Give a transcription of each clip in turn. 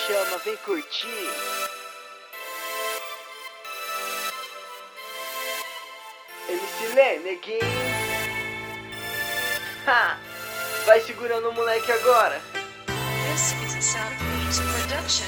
chama, vem curtir. MC Lê, neguinho. Ha! Vai segurando o moleque agora. This is a Sound Beats production.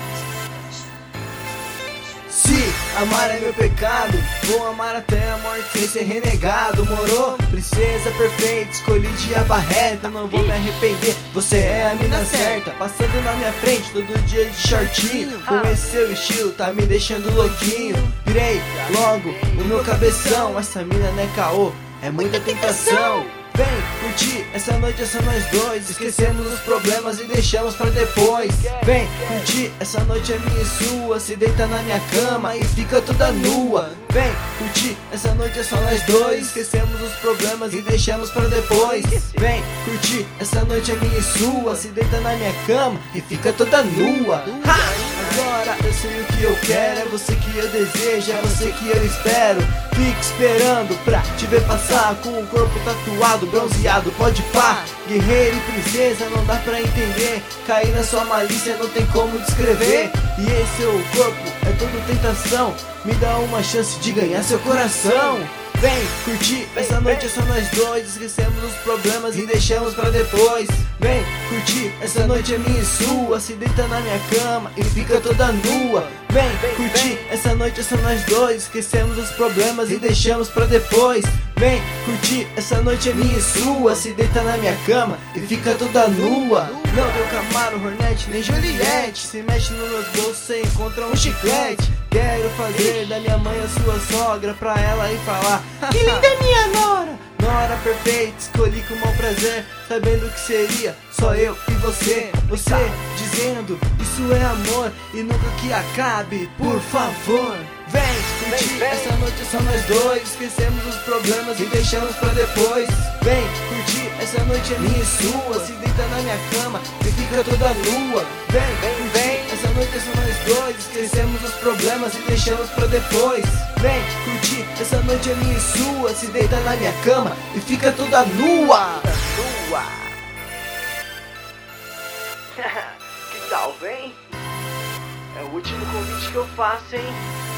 Se amar é meu pecado, vou amar até a morte sem ser renegado. Morou, princesa perfeita, escolhi de aba reta, não vou me arrepender, você é a mina certa. Passando na minha frente todo dia de shortinho, com esse seu estilo tá me deixando louquinho. Virei logo o meu cabeção, essa mina não é caô, é muita tentação. Vem curtir, essa noite é só nós dois, esquecemos os problemas e deixamos pra depois. Vem curtir, essa noite é minha e sua, se deita na minha cama e fica toda nua. Vem curtir, essa noite é só nós dois, esquecemos os problemas e deixamos pra depois. Vem curtir, essa noite é minha e sua, se deita na minha cama e fica toda nua. Ha! Agora eu sei o que eu quero, é você que eu desejo, é você que eu espero. Fique esperando pra te ver passar com o corpo tatuado, bronzeado, pode pá. Guerreiro e princesa, não dá pra entender, cair na sua malícia não tem como descrever. E esse seu corpo é toda tentação, me dá uma chance de ganhar seu coração. Vem curtir, essa noite é só nós dois, esquecemos os problemas e deixamos pra depois. Vem curtir, essa noite é minha e sua, se deita na minha cama e fica toda nua. Vem curtir, essa noite é só nós dois, esquecemos os problemas e deixamos pra depois. Vem curtir, essa noite é minha e sua, se deita na minha cama e fica toda nua. Não deu Camaro, Hornet, nem Juliette, se mexe nos meus bolsos, cê encontra um chiclete. Quero fazer da minha mãe a sua sogra, pra ela ir falar: que linda é minha nora! Nora perfeita, escolhi com mau prazer, sabendo que seria só eu e você. Você dizendo, isso é amor e nunca que acabe, por favor. Vem curtir, essa noite é só nós dois, esquecemos os problemas e deixamos pra depois. Vem curtir, essa noite é minha e sua, se deita na minha cama e fica toda nua. Vem curtir, essa noite é só nós dois, esquecemos os problemas e deixamos pra depois. Vem curtir, essa noite é minha e sua, se deita na minha cama e fica toda nua. Que tal, vem? É o último convite que eu faço, hein?